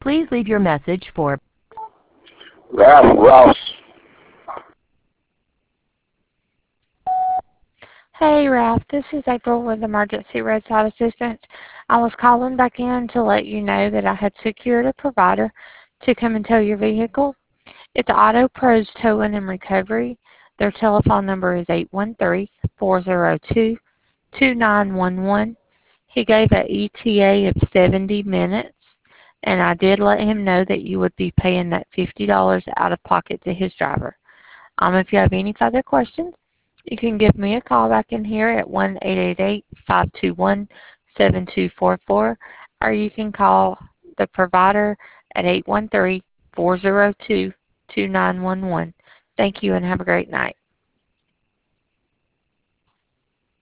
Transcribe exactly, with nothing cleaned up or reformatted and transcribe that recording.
Please leave your message for Ralph Ross. Hey Ralph, this is April with Emergency Roadside Assistance. I was calling back in to let you know that I had secured a provider to come and tow your vehicle. It's Auto Pros Towing and Recovery. Their telephone number is eight one three, four zero two, two nine one one. He gave an E T A of seventy minutes, and I did let him know that you would be paying that fifty dollars out of pocket to his driver. Um, if you have any further questions, you can give me a call back in here at one eight eight eight, five two one, seven two four four, or you can call the provider at eight one three, four zero two, two nine one one. Thank you and have a great night.